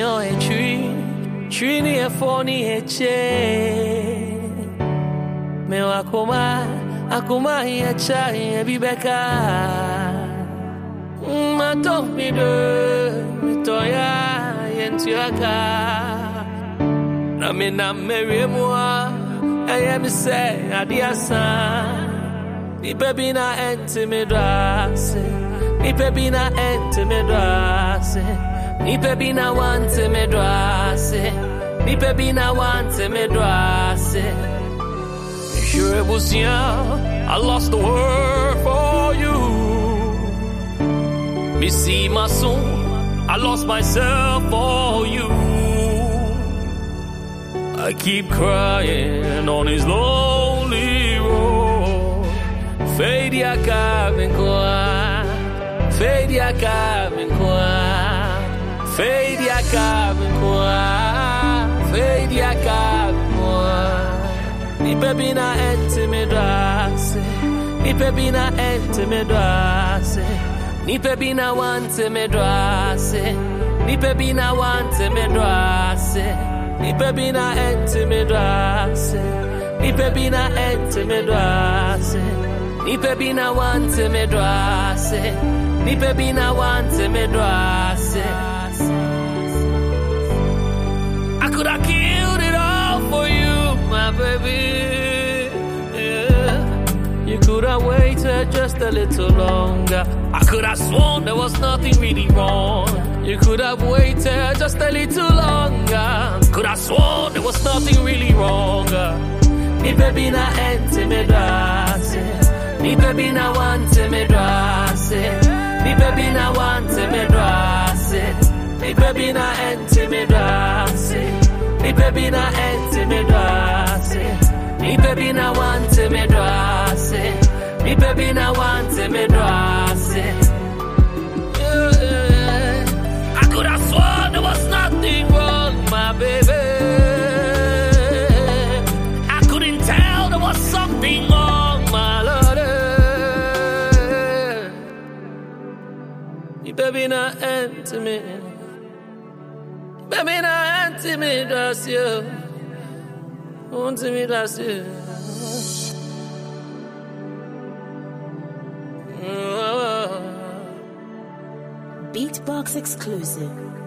on a tree near phony a chain. Me akuma here chai be beka. Ma don't me do me toya yentuaka. Na me na merry moi. I am say adiasa. Ni baby na ente me drase. Ni baby na ente me drase. Ni baby na want me drase. Ni baby na want me drase. Sure it was yeah. I lost the word for you. Me see my soul. I lost myself for you. I keep crying on his lonely road. Fade ya cabin qua. Fade ya cabin qua. Fade ya cabin qua. Fade ya cabin qua. Ni baby na ente me drase. Ni baby na ente me drase. Ni baby na want me drase. Ni baby na want me drase. Ni baby na ente me drase. Ni baby na ente me drase. Ni baby na want me drase. Ni baby na want me drase. I could have killed it all for you, my baby. Yeah. You could have waited just a little longer. I could have sworn there was nothing really wrong. You could have waited just a little longer. Could have sworn there was nothing really wrong. Ni baby na ente me drase. Ni baby na want me drase. Ni baby na want me drase. Ni baby na ente me drase. Ni baby na ente me drase. Ni baby na want me drase. Ni baby na want me drase. I could have sworn there was nothing wrong, my baby. I couldn't tell there was something wrong, my lord. You baby not enter me. Baby not enter me, that's you. Want me, that's you. Beatbox exclusive.